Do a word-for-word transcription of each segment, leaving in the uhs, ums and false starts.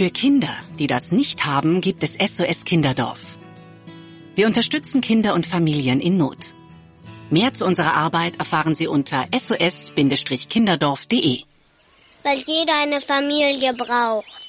Für Kinder, die das nicht haben, gibt es S O S Kinderdorf. Wir unterstützen Kinder und Familien in Not. Mehr zu unserer Arbeit erfahren Sie unter S O S Kinderdorf punkt de. Weil jeder eine Familie braucht.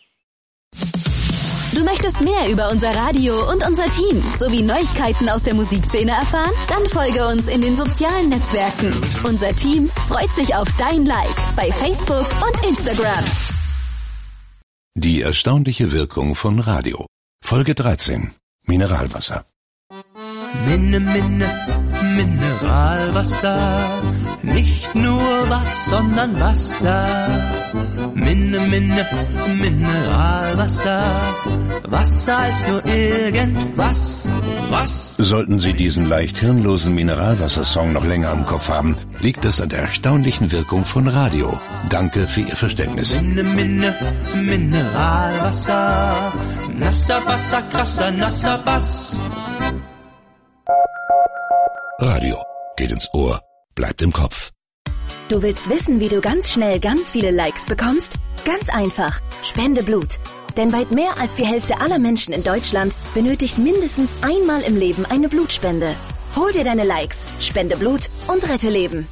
Du möchtest mehr über unser Radio und unser Team sowie Neuigkeiten aus der Musikszene erfahren? Dann folge uns in den sozialen Netzwerken. Unser Team freut sich auf dein Like bei Facebook und Instagram. Die erstaunliche Wirkung von Radio. Folge dreizehn. Mineralwasser. Minne, Minne, Mineralwasser. Nicht nur was, sondern Wasser. Minne, Minne, Mineralwasser. Wasser als nur irgendwas. Was? Sollten Sie diesen leicht hirnlosen Mineralwassersong noch länger im Kopf haben, liegt es an der erstaunlichen Wirkung von Radio. Danke für Ihr Verständnis. Minne, Minne, Mineralwasser. Nasser Wasser, krasser, nasser Bass. Radio geht ins Ohr, bleibt im Kopf. Du willst wissen, wie du ganz schnell ganz viele Likes bekommst? Ganz einfach. Spende Blut. Denn weit mehr als die Hälfte aller Menschen in Deutschland benötigt mindestens einmal im Leben eine Blutspende. Hol dir deine Likes, spende Blut und rette Leben.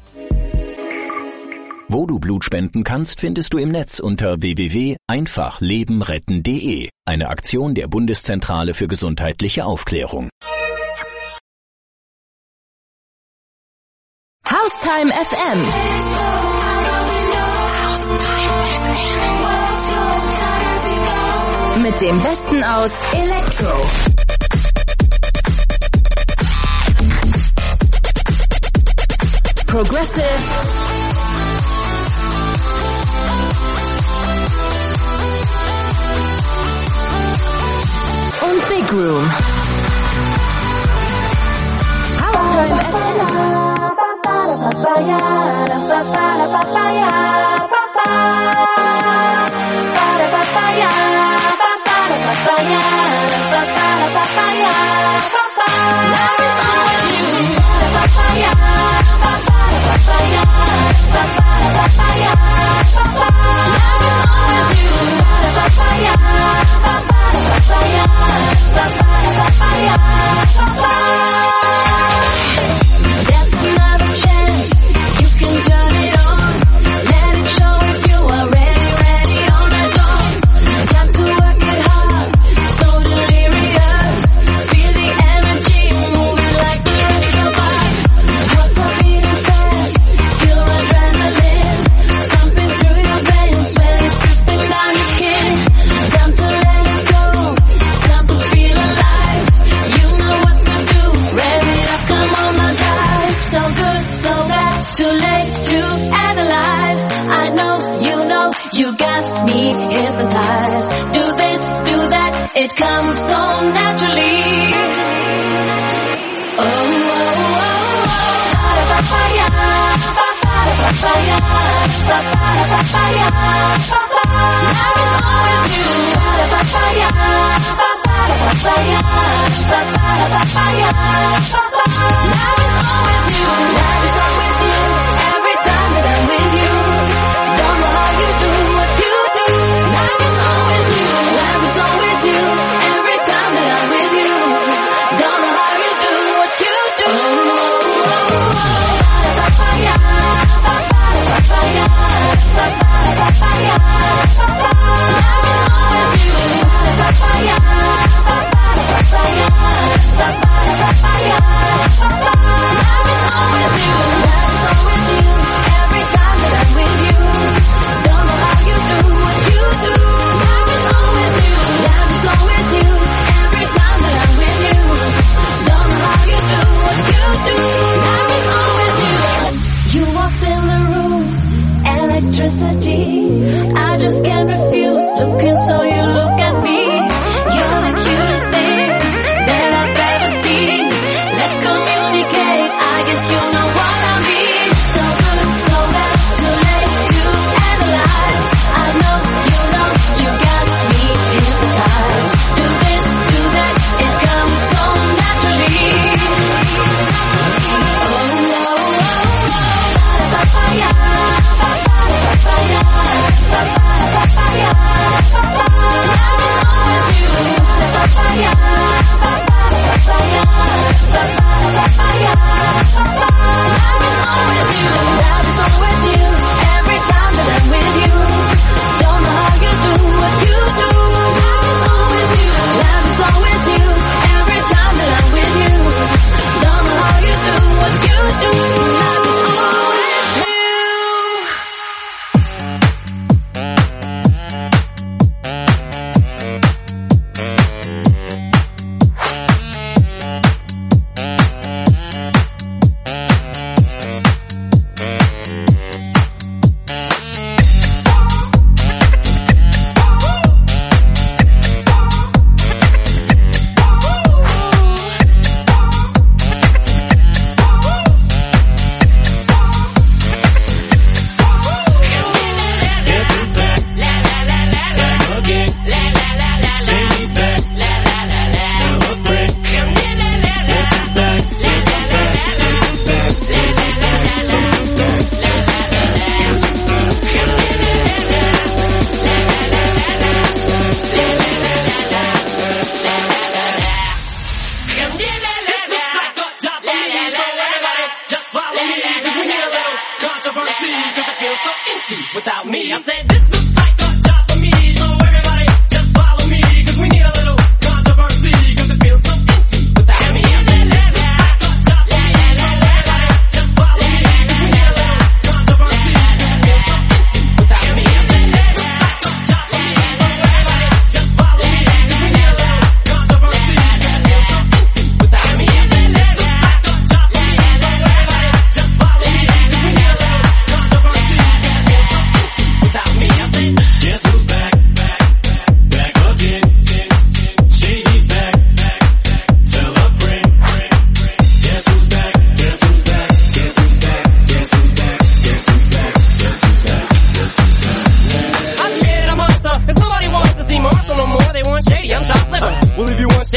Wo du Blut spenden kannst, findest du im Netz unter w w w punkt einfach leben retten punkt de. Eine Aktion der Bundeszentrale für gesundheitliche Aufklärung. Haustime F M. Mit dem Besten aus Elektro, Progressive und Big Room. Haustime F M. Papaya, papaya, papaya, papaya, papaya, papaya, papaya, papaya. Love is always new. Papaya, papaya, papaya, papaya, papaya. Love is always new. Papaya, papaya, papaya, papaya, papaya, papaya. There's another chance. You can turn it on. Let it show if you are ready, ready all night long. Time to work it hard. So delirious. Feel the energy moving like the rest of us. Hearts are beating fast. Feel adrenaline pumping through your veins when it's dripping down your skin. Time to let it go. Time to feel alive. You know what to do. Rev it up, come on, my guy. So good, so bad, too late to analyze. I know, you know, you got me hypnotized. Do this, do that, it comes so naturally. Oh, oh, oh, oh. Papaya, papaya, papaya, papaya, papaya, papaya. Love is always new. Papaya, papaya, papaya, papaya, papaya, papaya. Love is always new. Love is always new. Every time that I'm with you, don't know how you do what you do. Love is always new. Love is always new. Every time that I'm with you, don't know how you do what you do. Papaya, papaya, papaya, papaya, papaya, papaya. Love is always new. Papaya, papaya, papaya, papaya, papaya, papaya. Love is always new. Love is always new. Every time that I'm with you, don't know how you do what you do. Love is always new. Love is always new. Every time that I'm with you, don't know how you do what you do. Love is always new. You walked in the room, electricity. I just can't refuse looking, so you look at me. You're the cutest thing that I've ever seen. Let's communicate. I guess you know what I mean. So good, so bad, too late to analyze. I know, you know, you got me hypnotized. Do this, do that, it comes so naturally. Oh, oh, oh, oh. Papaya, papaya, papaya, papaya, papaya, papaya.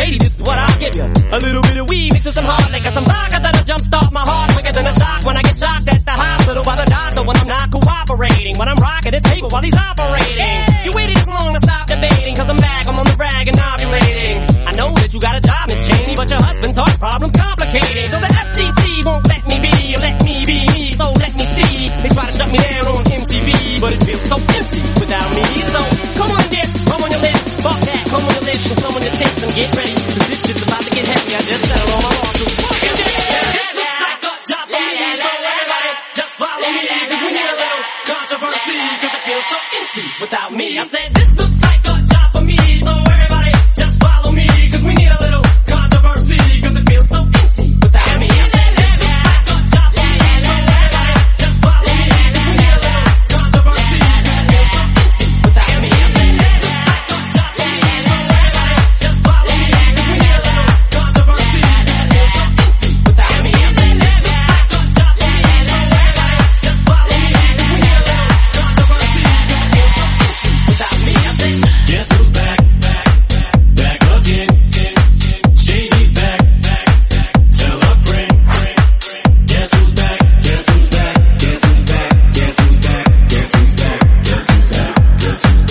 lady, this is what I'll give you. A little bit of weed mixed with some hard liquor, some vodka that'll jumpstart my heart quicker than a shock when I get shocked at the hospital by the doctor when I'm not cooperating, when I'm rocking the table while he's operating. You waited this long to stop debating, cause I'm back, I'm on the rag and ovulating. I know that you got a job, Miss Cheney, but your husband's heart problem's complicated. So the F C C won't let me be, let me be me, so let me see. They try to shut me down on M T V, but it feels so empty without me. So come on, dear, come on your lips, fuck that, come on your lips, and come on your tips and get ready, cause this shit's about to get heavy. I just settled on my lawsuit. Fucking dead. This looks like a job for me, so everybody just follow me, cause we need a little controversy, cause it feels so empty without me. I said this looks like a job for me, so everybody just follow me, cause we need a little controversy, cause it feels so empty without me. I said this looks like a job for me, so everybody just follow me, cause we need a little controversy, cause it feels so empty without me. I said this looks like a job for me, so everybody just follow me, cause we need a little controversy, cause it feels so empty without me. I said this looks like a job for me, so everybody just follow me, cause we need a little controversy, cause it feels so empty without me. I said guess who's back, back, back again. Shady's back, back, tell a friend. Guess who's back, guess who's back, guess who's back, guess who's back, guess who's back, guess who's back, guess who's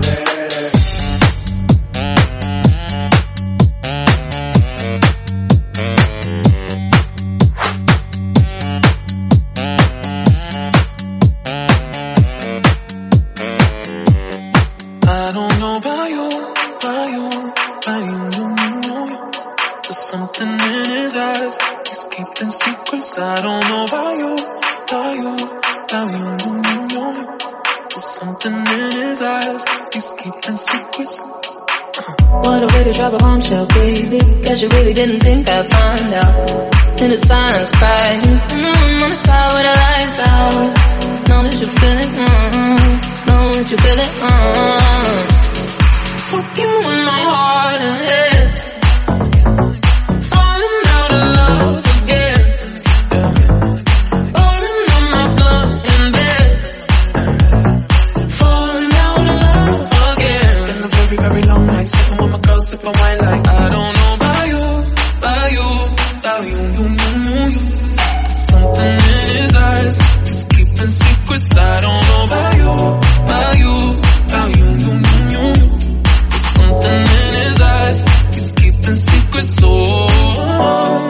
I don't know about you, about you, about you, you, you, you. There's something in his eyes, he's keeping secrets. I don't know about you, about you, about you, you, you, you. There's something in his eyes, he's keeping secrets. What a way to drop a bombshell, baby. Guess you really didn't think I'd find out. In the silence, crying. Mm-hmm, on the side with the lights out. Know that you feel it, mm-hmm. Know that you feel it, mm-hmm. Fuck you in my heart and head. Falling out of love again. Falling on my blood in bed. Falling out of love again. Spend a very, very long night sipping with my girl, sipping wine like I don't know about you, about you, about you, you, you, you, you. There's something in his eyes, he's keeping secrets. I don't know about you, about you, about you, you, you, you. There's something in his eyes, he's keeping secrets. So oh,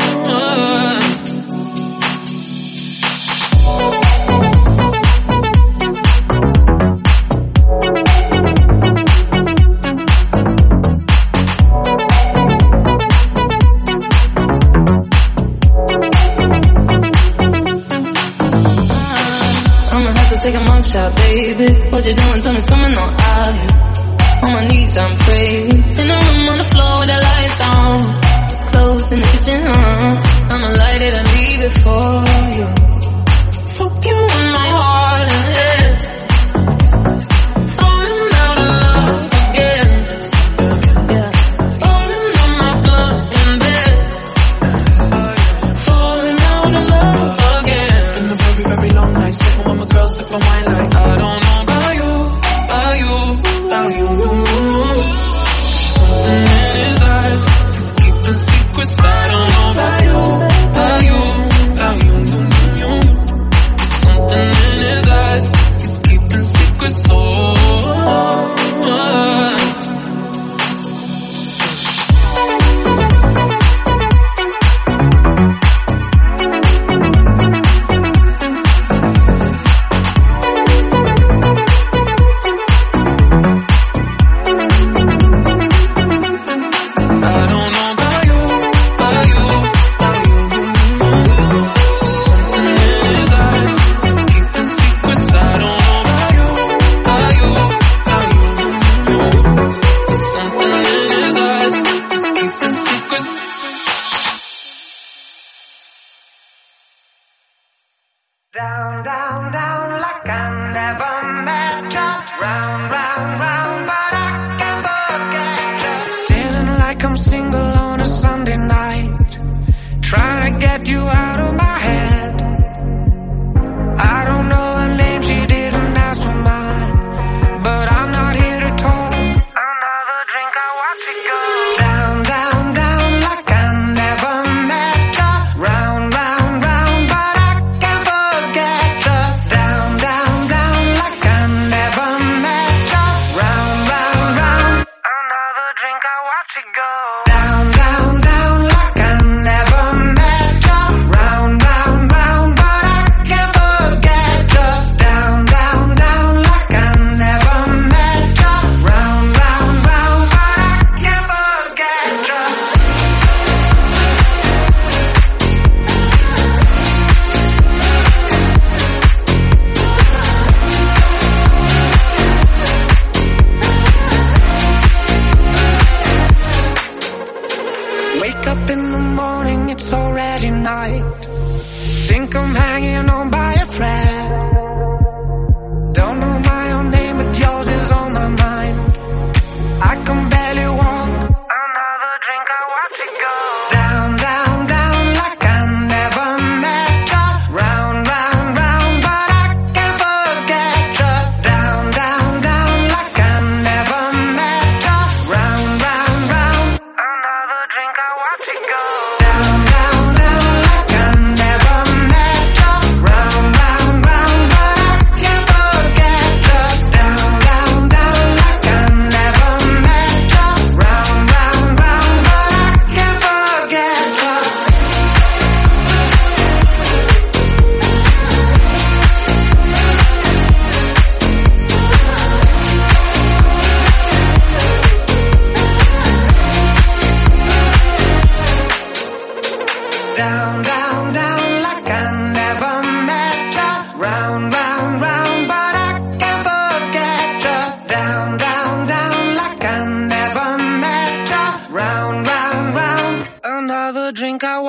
take a mug shot, baby. What you doing? Tell me it's coming on out here. On my knees, I'm praying. In the room on the floor with the lights on. Clothes in the kitchen, uh. I'ma light it and leave it for you. Fuck you in my heart and head. Falling out of love again. Yeah. Falling on my blood in bed. Falling out of love again. it's been a very, very long night sipping with my girl, sipping wine like I don't know about you, about you, about you, you, you. Something in his eyes, he's keeping secrets. I don't know about you.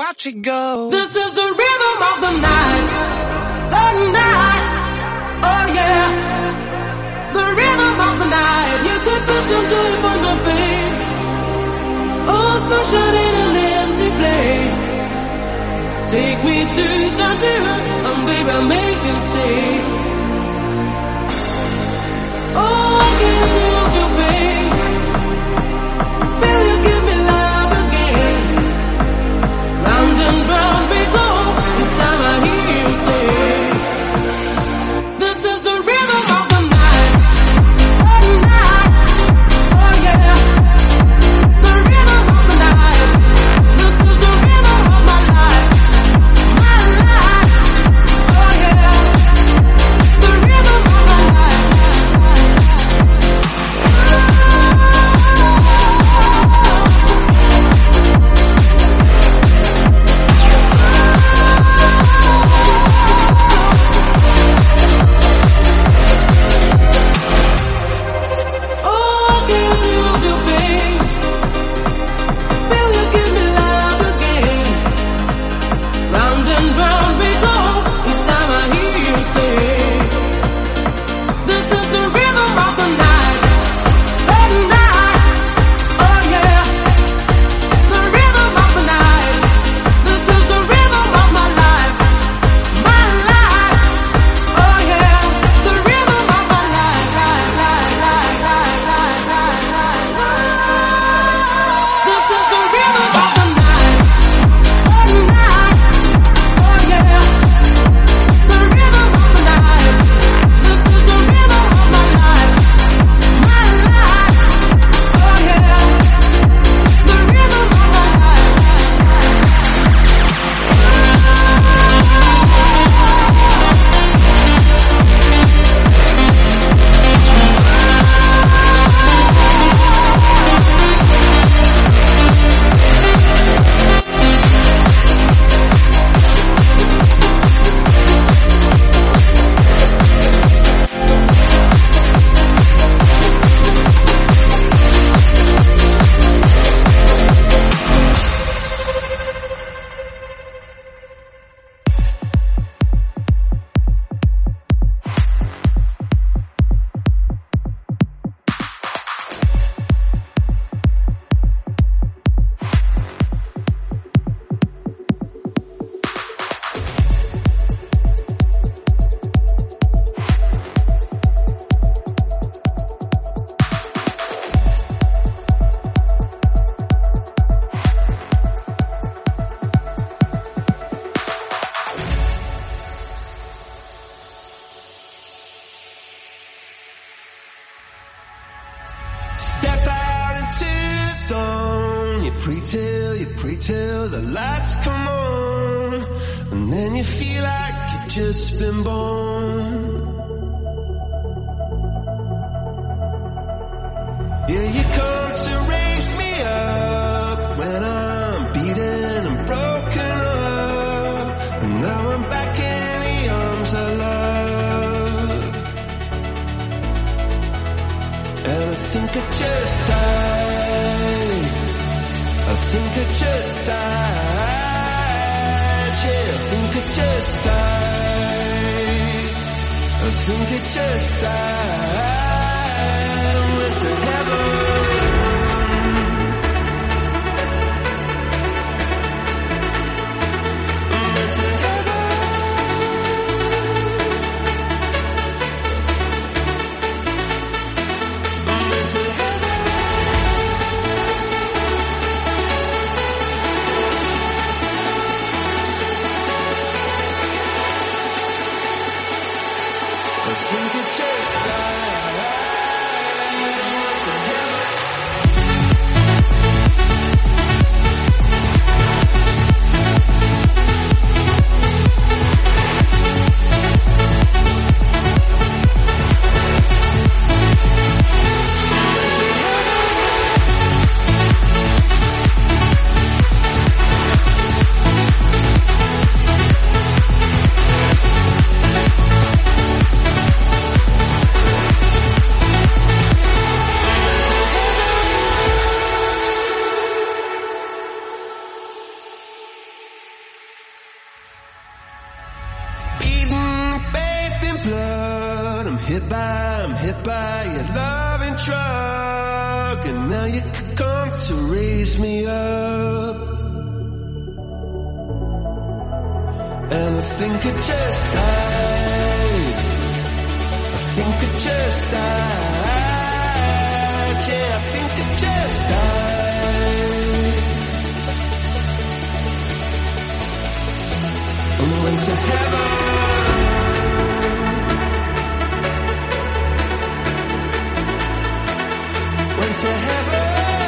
watch it go. This is the rhythm of the night, the night, oh yeah. The rhythm of the night, you could put some joy on my face. Oh, sunshine in an empty place. Take me to downtown, and baby I'll make you stay. Oh, I can't see on your face. Feel you give me love again. Round and round we go, this time I hear you say. This is the rhythm of the night, the night, oh yeah. The rhythm of the night, this is the rhythm of my life, my life, oh yeah. The rhythm of my life. Pre-till, you pre-till the lights come on, and then you feel like you've just been born. Yeah, you come to raise me up when I'm beaten and broken up, and now I'm back in the arms of love. And I think I just died, I think I just died, yeah, I think I just died, I think I just died, I went to heaven. I went to heaven. I went to heaven. I think it just died. you could come to raise me up. And I think I just died. I think I just died. Yeah, I think I just died. And I went to heaven. Went to heaven.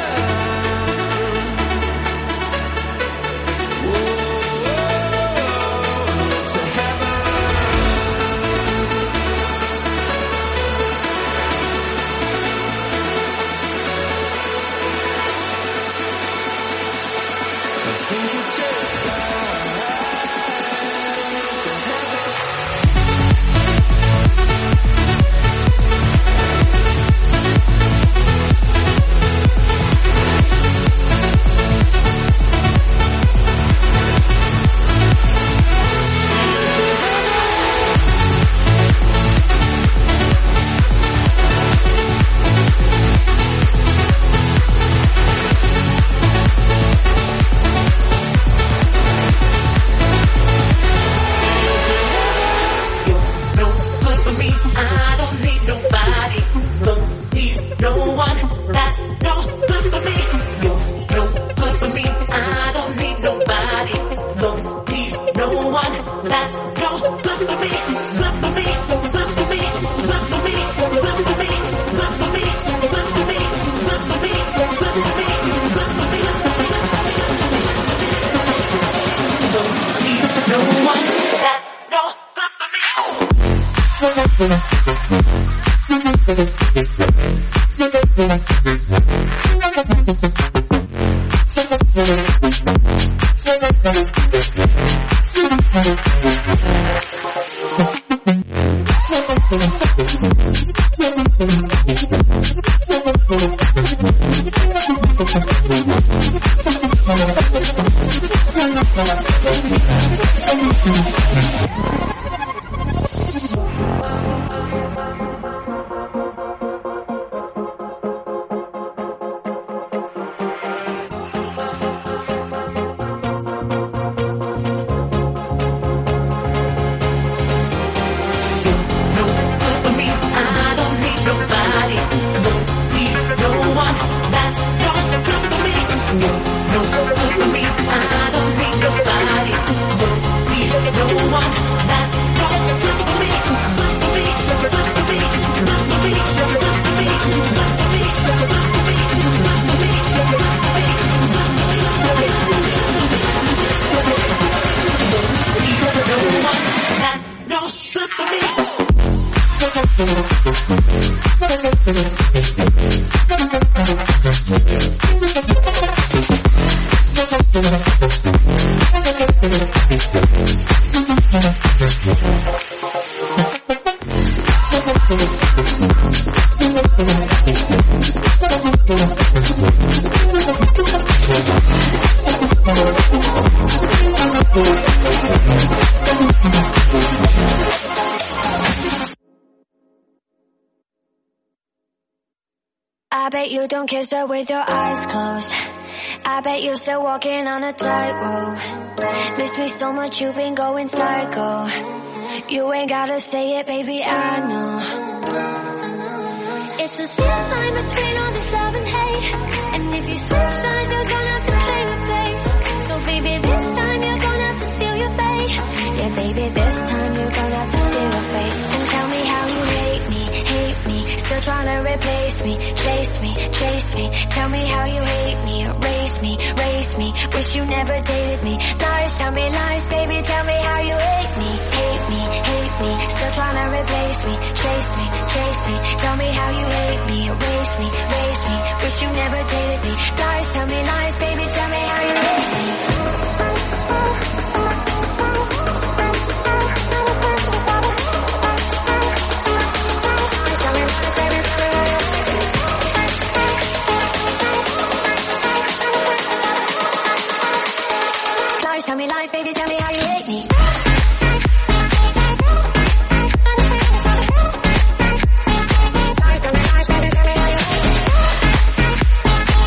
I bet you don't kiss her with your eyes closed. I bet you're still walking on a tightrope. Miss me so much, you've been going psycho. You ain't gotta say it, baby, I know. It's a thin line between all this love and hate. And if you switch sides, you're gonna have to claim a place. So baby, this time you're gonna have to seal your fate. Yeah, baby, this time you're gonna have to seal your fate. And tell me how you hate me, hate me. Still trying to replace me, chase me, chase me. Tell me how you hate me, erase me, race me. Wish you never dated me. Lies, tell me lies, baby, tell me how you hate me, hate me, hate me. Still trying to replace me, chase me, chase me. Tell me how you hate me, erase me, race me. Wish you never dated me. Lies, tell me lies, baby, tell me how you hate me. Tell me lies, baby, tell me how you hate me. Lies, tell me lies, baby, tell me how you hate me.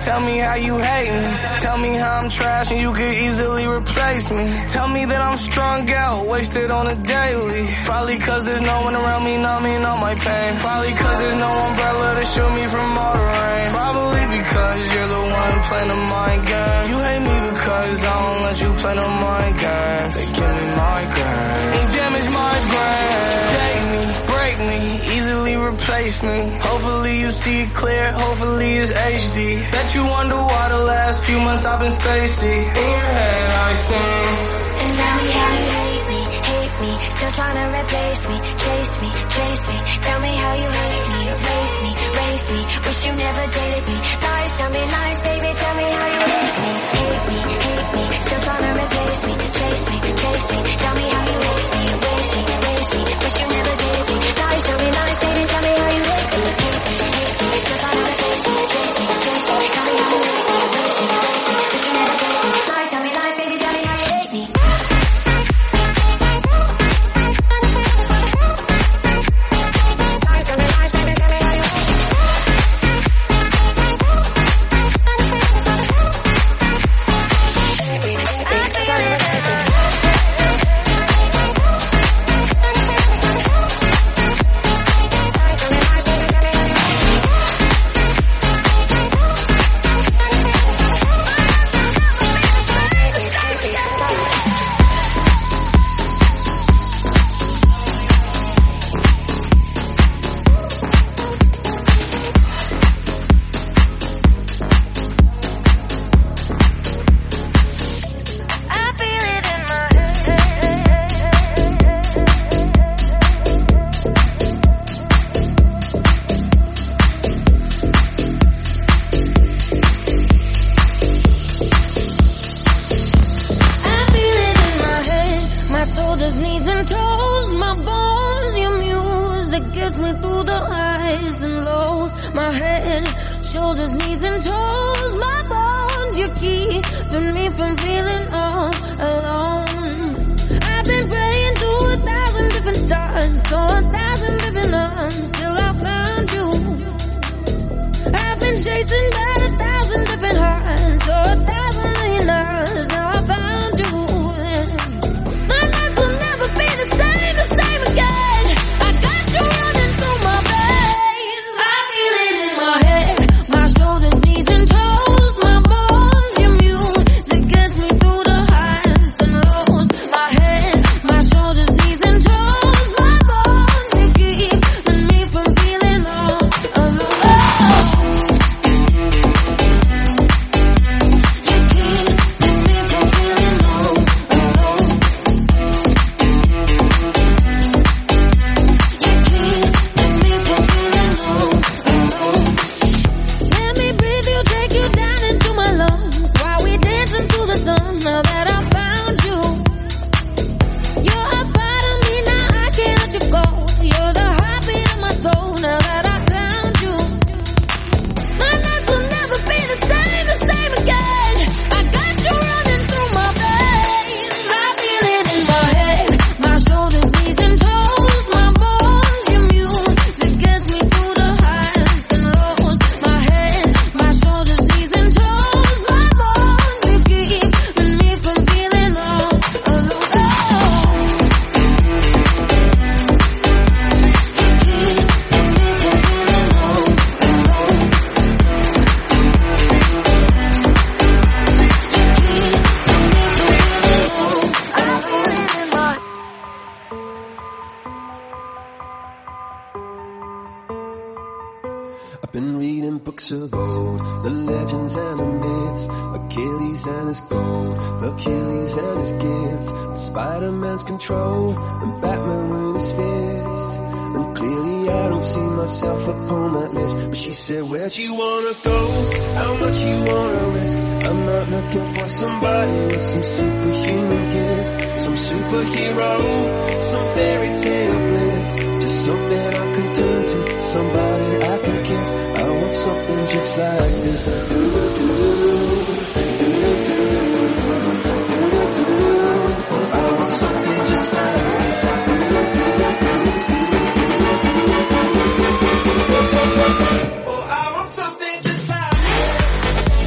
Tell me how you hate me. Tell me how I'm trash and you could easily replace me. Tell me that I'm strung out, wasted on a daily. Probably cause there's no one around me numbing all my pain. Probably cause there's no umbrella to shield me from all the rain. Probably because you're the one playing the mind game. You hate me because I don't let you play no mind games. They give me migraines and damage my brain. Take me, break me, easily replace me. Hopefully you see it clear, hopefully it's H D. Bet you wonder why the last few months I've been spacey. In your head I sing. And tell me how you hate me, hate me. Still trying to replace me, chase me, chase me. Tell me how you hate me, erase me, race me. Wish you never dated me. Lies, tell me lies, baby. Tell me how you hate me, hate me, hate me. Still trying to replace me, chase me, chase me. Tell me how you hate me, erase me, race me. Wish you never dated me. Lies, tell me lies, baby. Tell me how you hate me, hate me, hate me. Still trying to replace me, chase me, chase me. Tell me how you hate me, erase me, race me. Wish you never dated me. Lies, tell me lies, baby. Tell me how you hate me. I've been reading books of old, the legends and the myths, Achilles and his gold, Hercules and his gifts, and Spider-Man's control, and Batman with his fist. And clearly I don't see myself upon that list. But she said, where'd you wanna go? How much you wanna risk? I'm not looking for somebody with some superhuman gifts, some superhero, some fairy tale bliss. Just something I can turn to, somebody I can kiss. I want something just like this. Do-do-do, do-do-do, do-do-do. Oh, I want something just like this. Oh, I want something just like this.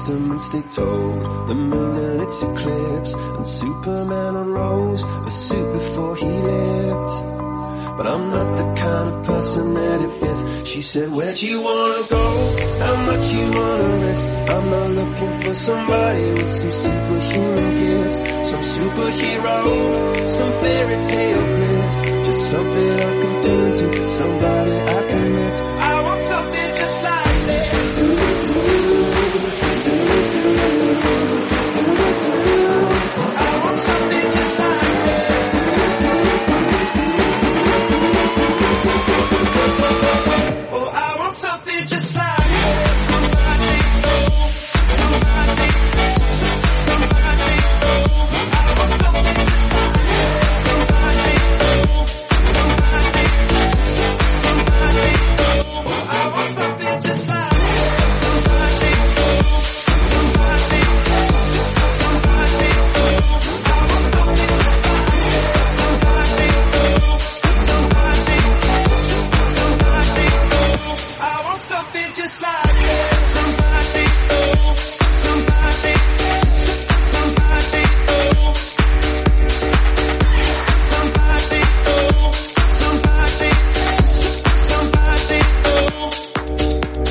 testaments they told, the moon and its eclipse, and Superman unrolls a suit before he lived. But I'm not the kind of person that it fits. She said, where'd you wanna go? How much you wanna risk? I'm not looking for somebody with some superhuman gifts, some superhero, some fairy tale bliss. Just something I can turn to, somebody I can miss. I want something just like this. I want something just like this. Oh, I want something just like this. Somebody, oh, somebody, somebody, oh, I want something just like this. Somebody, oh, somebody, somebody, oh, I want something just like this. Somebody, oh, somebody, somebody, oh, I want something just like this. Somebody, oh, somebody, somebody, oh, I want something just like this. Somebody, oh, somebody, somebody, oh, somebody, oh, somebody, somebody, oh.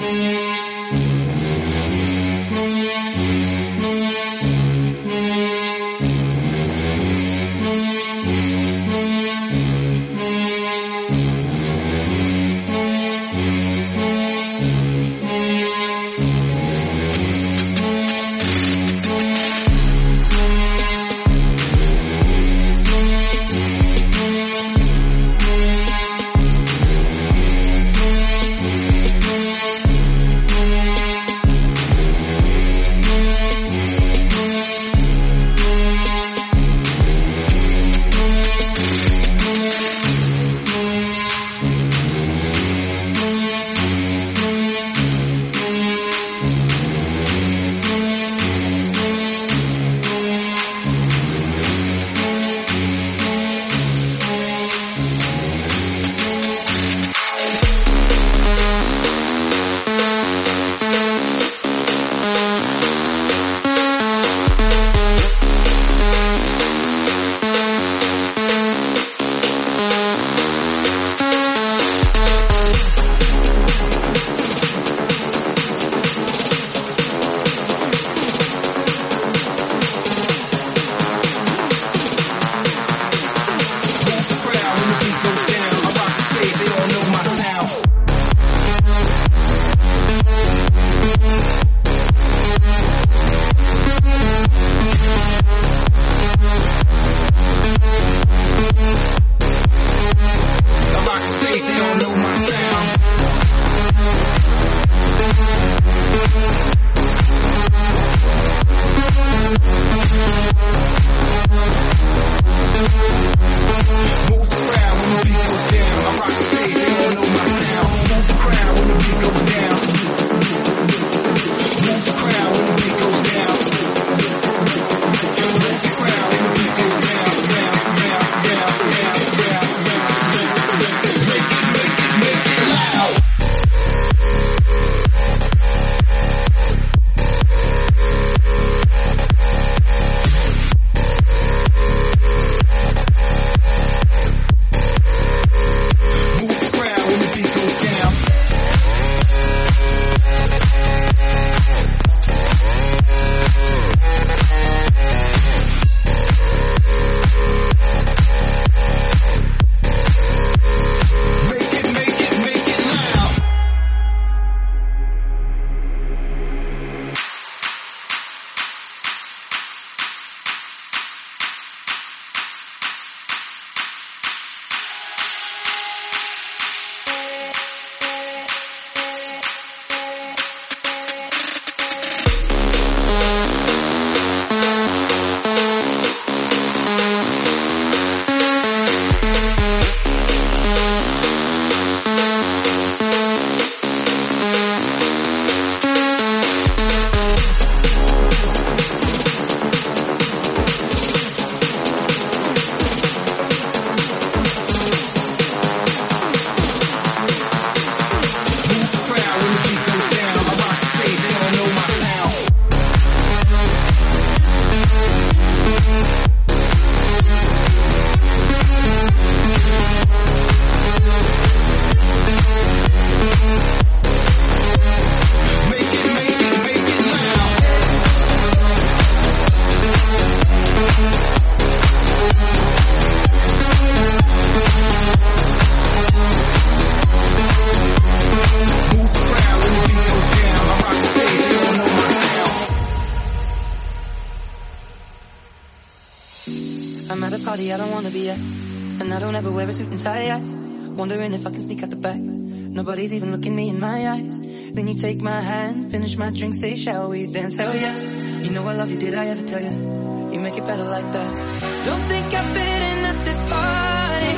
I'm at a party I don't wanna be at, and I don't ever wear a suit and tie. I'm wondering if I can sneak out the back. Nobody's even looking me in my eyes. Then you take my hand, finish my drink, say shall we dance? Hell yeah. You know I love you, did I ever tell you? You make it better like that. Don't think I fit in at this party.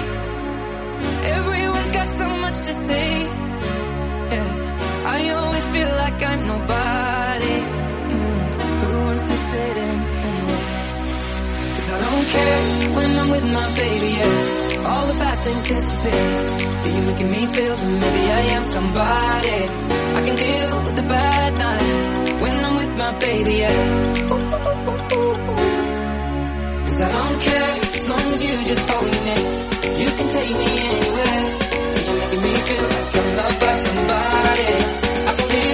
Everyone's got so much to say. Yeah, I always feel like I'm nobody. Mm, who wants to fit in anyway? Cause I don't care when I'm with my baby, yeah. All the bad things disappear. You're making me feel that maybe I am somebody. I can deal with the bad nights when I'm with my baby, yeah. Ooh, ooh, ooh, ooh, ooh. Cause I don't care as long as you just hold me near. You can take me anywhere. You're making me feel like I'm loved by somebody. I believe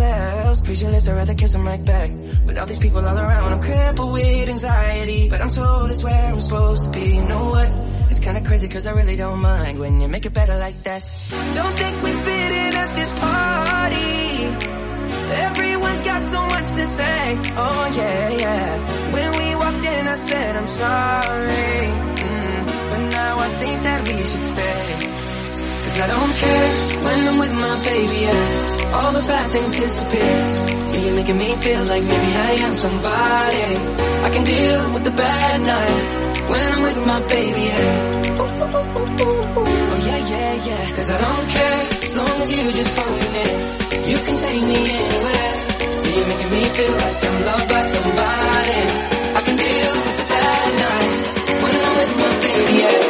ourselves. Pictureless, I'd rather kiss them right back. With all these people all around, I'm crippled with anxiety, but I'm told it's where I'm supposed to be. You know what? It's kinda crazy cause I really don't mind when you make it better like that. Don't think we fit in at this party. Everyone's got so much to say. Oh yeah, yeah. When we walked in I said I'm sorry, mm, but now I think that we should stay. Cause I don't care when I'm with my baby, yeah. All the bad things disappear. Yeah, you're making me feel like maybe I am somebody. I can deal with the bad nights when I'm with my baby, yeah. Ooh, ooh, ooh, ooh, ooh. Oh yeah, yeah, yeah. Cause I don't care as long as you just hold me near. You can take me anywhere. Yeah, you're making me feel like I'm loved by somebody. I can deal with the bad nights when I'm with my baby, yeah.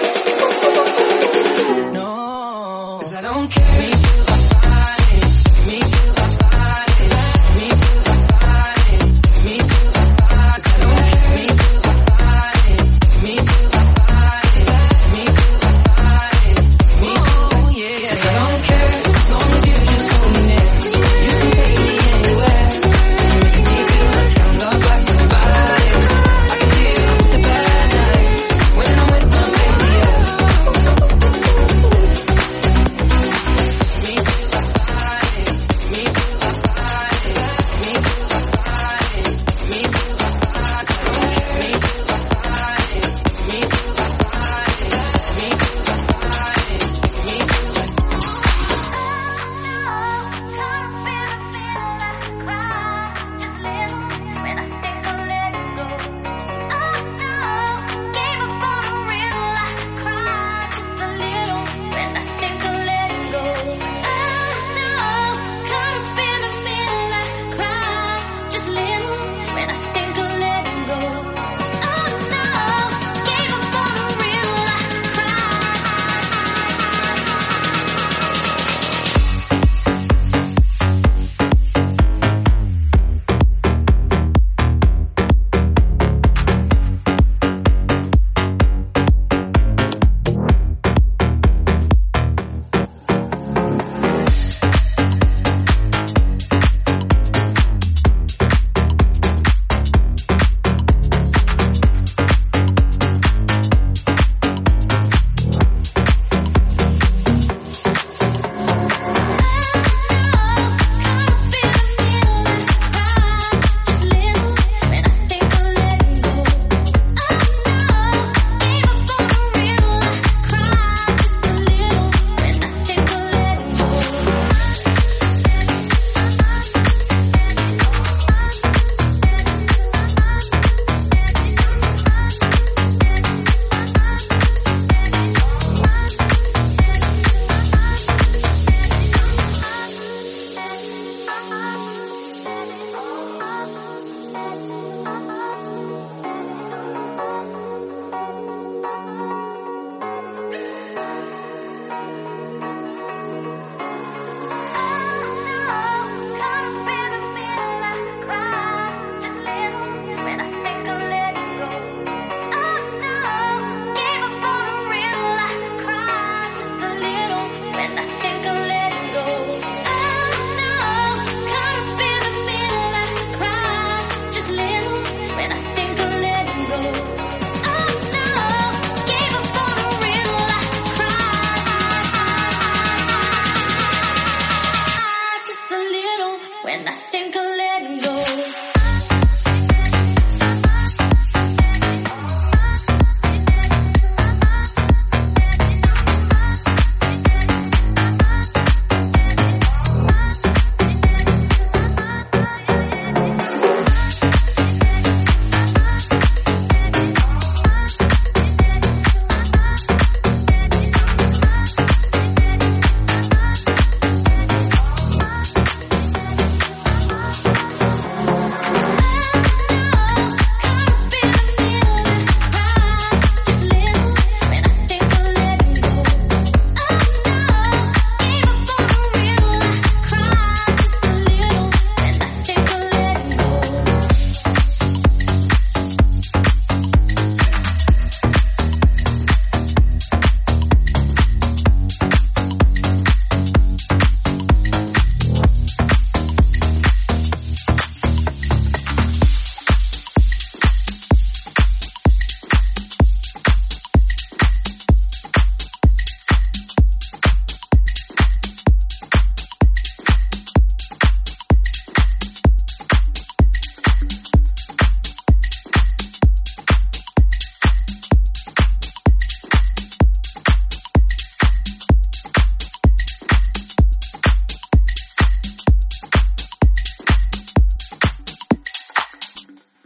I don't care. Me feel my body. Me feel my body. Me feel my body. Me feel my body. I don't care. Me feel my body. Me feel my body. Me feel my body. Me feel, yeah. I don't care as long as you just hold me near. You can take me anywhere. You're making me feel like I'm loved by somebody. I can deal with the bad nights when I'm with my baby, yeah.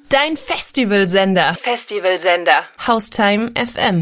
Dein Festivalsender. Festivalsender. Haustime F M.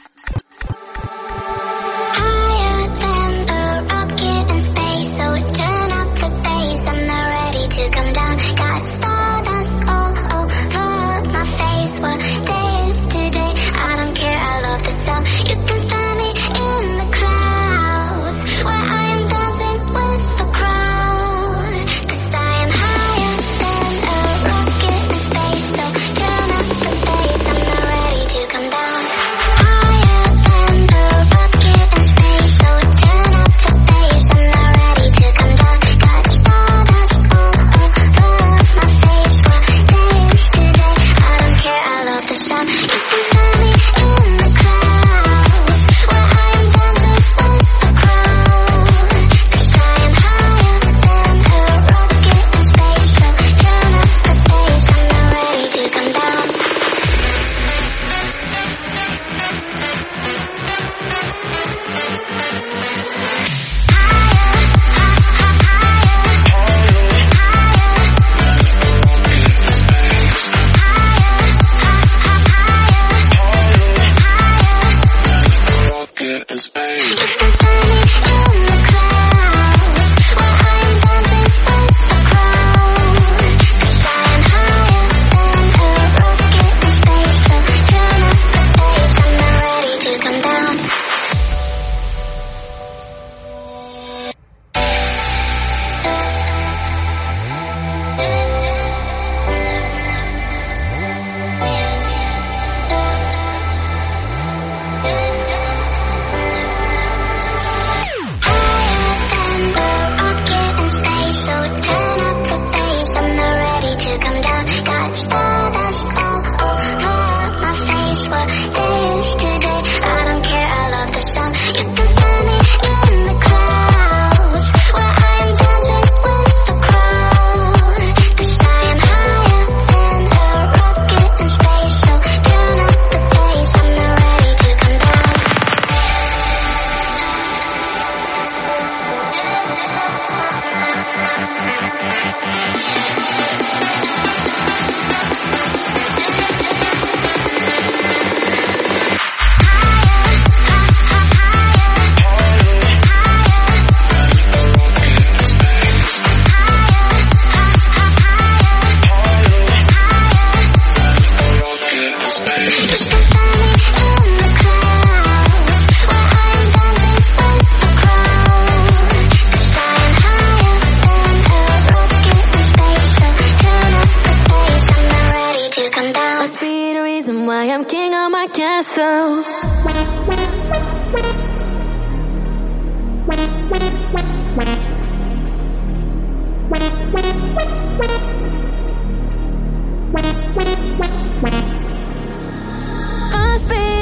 Must be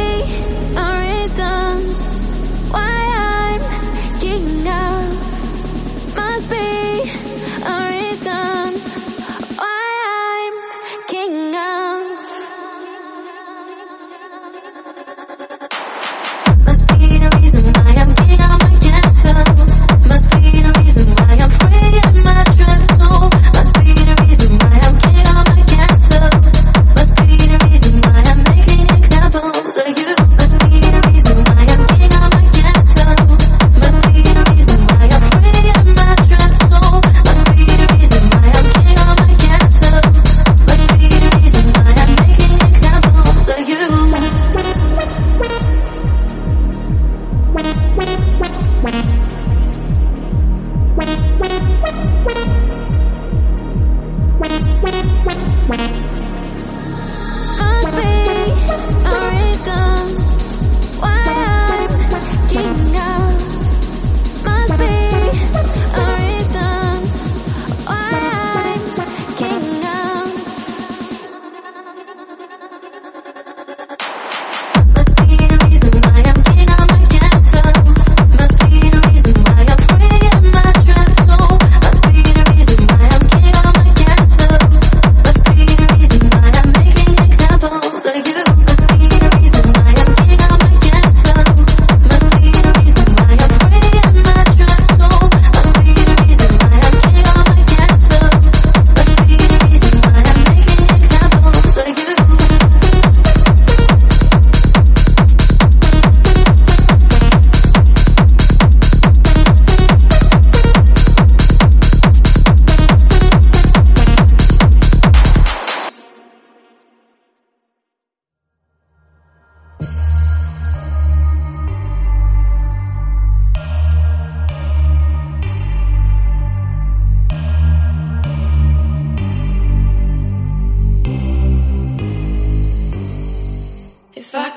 a reason why I'm king of. Must be a reason why I'm king of.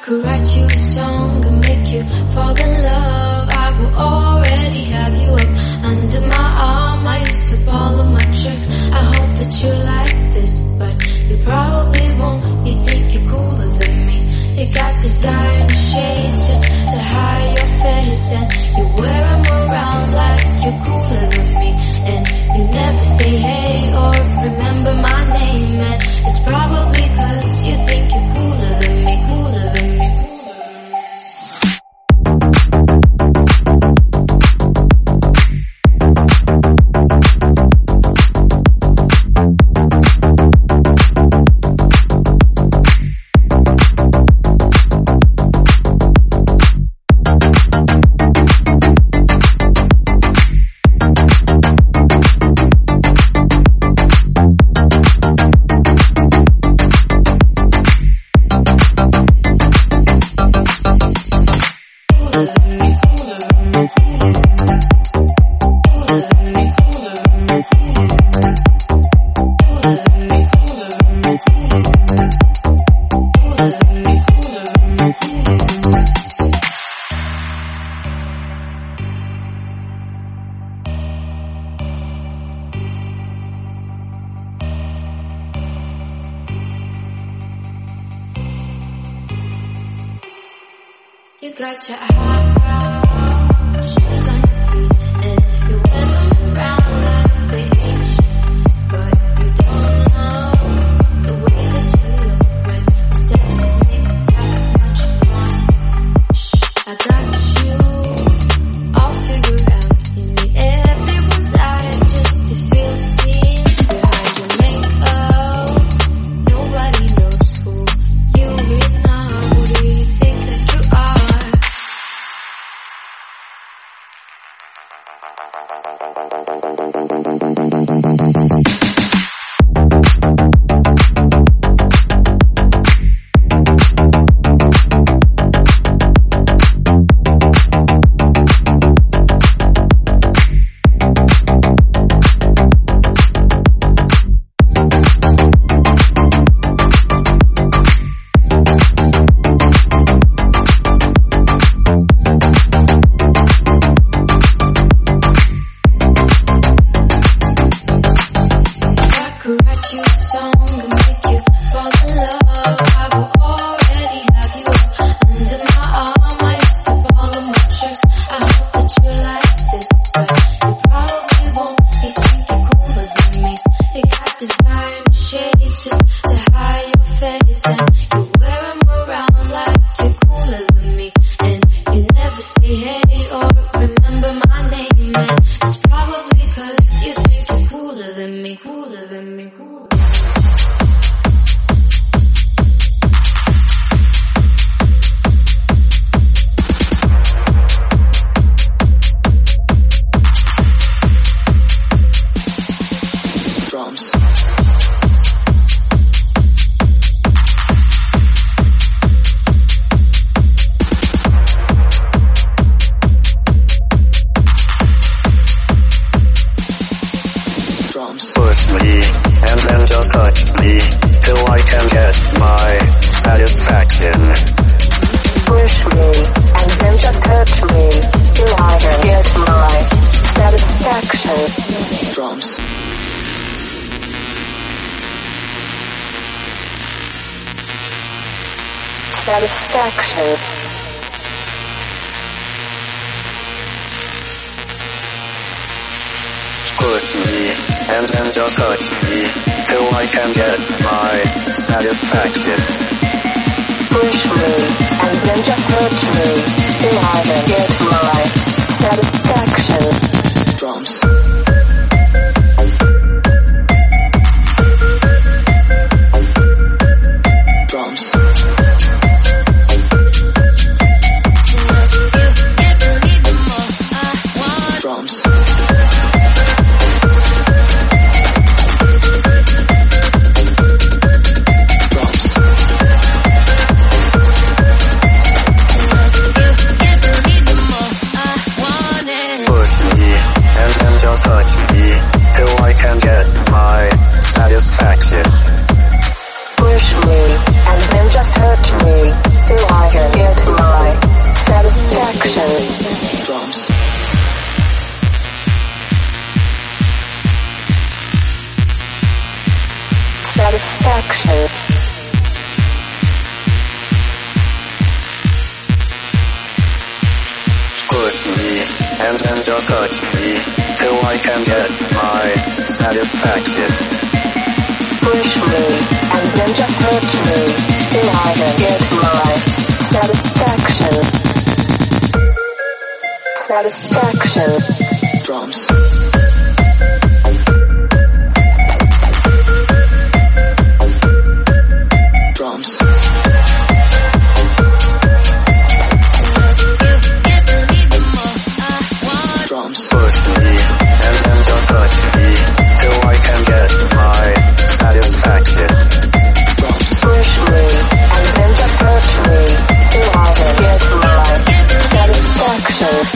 could write you a song and make you fall in love, I will already have you up under my arm. I used to ball of my tricks. I hope that you like this, but you probably won't. You think you're cooler than me. You got designer shades just to hide your face, and you wear them around like you're cooler than me. And you never say hey or remember my name, and it's probably cause you think you're cooler than me, cooler than me. You got your eyebrows, shoes on your feet, and you wear them around like they ain't shit. But you don't know the way that you look when the steps that make that much noise. Shh, I got you all figured out. You need everyone's eyes just to feel seen. Behind your makeup, nobody knows who you really are. Who do you think that you are? Satisfaction. Push me, and then just touch me, till I can get my satisfaction. Push me, and then just touch me, till I can get my satisfaction. Drums. Drums. Drums. Push me Satisfaction. Push me, and then just touch me, till I can get my satisfaction. Push me, and then just touch me, till I can get my satisfaction. Satisfaction. Drums. Drums. Drums. Push me, and then just touch me, till I can get my satisfaction. Drums. Push me, and then just touch me, till I can get my satisfaction.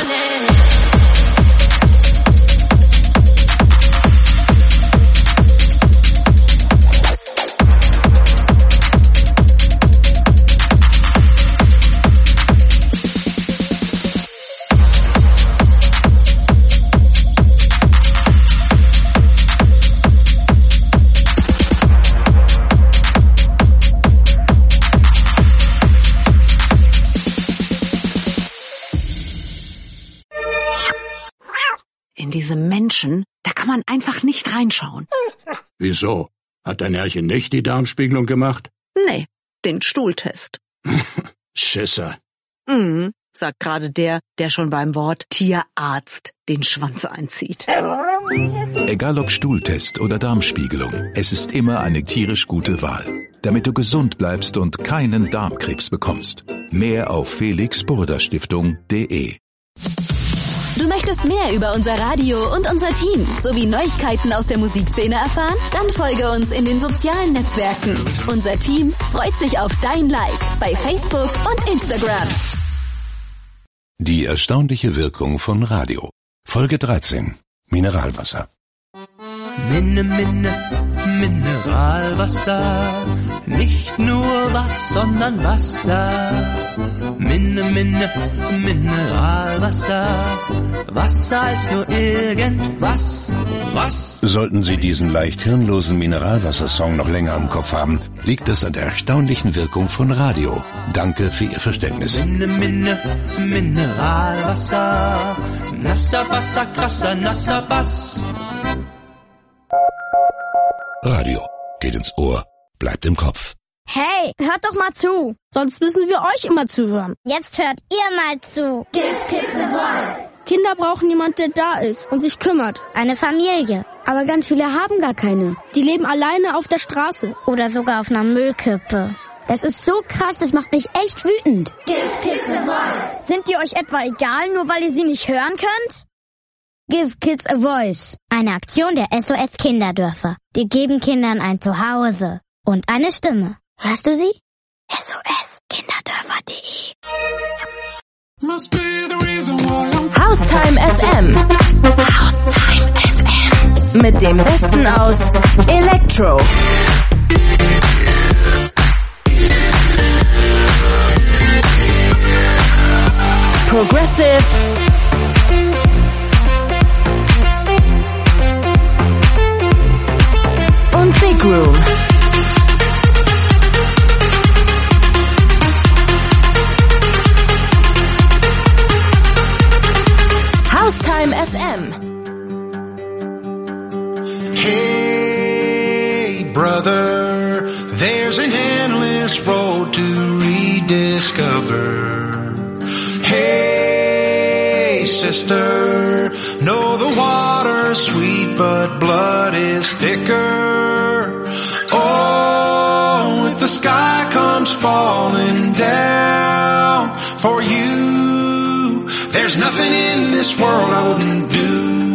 In diese Menschen, da kann man einfach nicht reinschauen. Wieso? Hat dein Herrchen nicht die Darmspiegelung gemacht? Nee, den Stuhltest. Schisser. Mhm, sagt gerade der, der schon beim Wort Tierarzt den Schwanz einzieht. Egal ob Stuhltest oder Darmspiegelung, es ist immer eine tierisch gute Wahl, damit du gesund bleibst und keinen Darmkrebs bekommst. Mehr auf felix burda stiftung punkt de. Du möchtest mehr über unser Radio und unser Team sowie Neuigkeiten aus der Musikszene erfahren? Dann folge uns in den sozialen Netzwerken. Unser Team freut sich auf dein Like bei Facebook und Instagram. Die erstaunliche Wirkung von Radio. Folge dreizehn. Mineralwasser. Minne, Minne, Mineralwasser. Nicht nur was, sondern Wasser. Minne, Minne, Mineralwasser. Wasser als nur irgendwas. Was? Sollten Sie diesen leicht hirnlosen Mineralwassersong noch länger im Kopf haben, liegt es an der erstaunlichen Wirkung von Radio. Danke für Ihr Verständnis. Minne, Minne, Mineralwasser. Nasser Wasser, krasser, nasser Bass. Radio geht ins Ohr, bleibt im Kopf. Hey, hört doch mal zu. Sonst müssen wir euch immer zuhören. Jetzt hört ihr mal zu. Give kids a voice. Kinder brauchen jemand, der da ist und sich kümmert. Eine Familie. Aber ganz viele haben gar keine. Die leben alleine auf der Straße. Oder sogar auf einer Müllkippe. Das ist so krass, das macht mich echt wütend. Give kids a voice. Sind die euch etwa egal, nur weil ihr sie nicht hören könnt? Give Kids a Voice. Eine Aktion der S O S Kinderdörfer. Die geben Kindern ein Zuhause und eine Stimme. Hörst du sie? S O S Kinderdörfer punkt de Haustime F M. Haustime F M. Mit dem Besten aus Electro, Progressive und Big Room. Haustime F M. Hey, brother, there's an endless road to rediscover. Hey, sister, know the water's sweet, but blood is thicker. Oh, if the sky comes falling down for you, there's nothing in this world I wouldn't do.